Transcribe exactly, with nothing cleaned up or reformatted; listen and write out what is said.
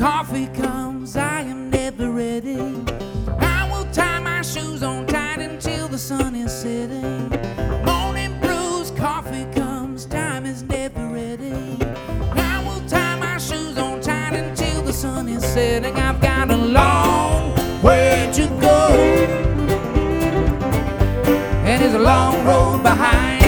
coffee comes, I am never ready. I will tie my shoes on tight until the sun is setting. Morning brews, coffee comes, time is never ready. I will tie my shoes on tight until the sun is setting. I've got a long way to go, and there's a long road behind.